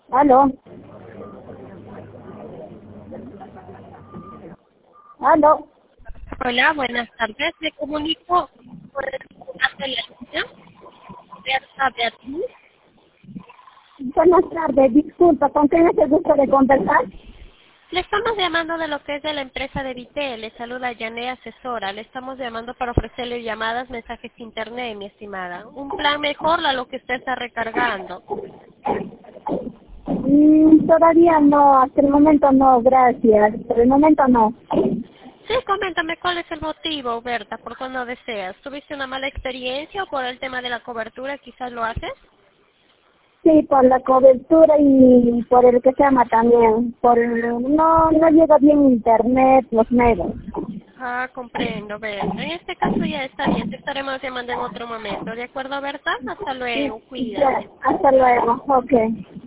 Aló. Aló. Hola, buenas tardes. Me comunico por la línea. Beatriz. Buenas tardes, disculpa, ¿con quién es el gusto de conversar? Le estamos llamando de lo que es de la empresa de Vitel. Le saluda Yané Asesora. Le estamos llamando para ofrecerle llamadas, mensajes internet, mi estimada. Un plan mejor a lo que usted está recargando. Todavía no, hasta el momento no, gracias. Por el momento no. Sí, coméntame cuál es el motivo, Berta, por qué no deseas. ¿Tuviste una mala experiencia o por el tema de la cobertura quizás lo haces? Sí, por la cobertura y por el que se llama también. No llega bien internet, los medios. Ah, comprendo, Berta. En este caso ya está bien. Te estaremos llamando en otro momento. ¿De acuerdo, Berta? Hasta luego. Ya, Cuídate. hasta luego, ok.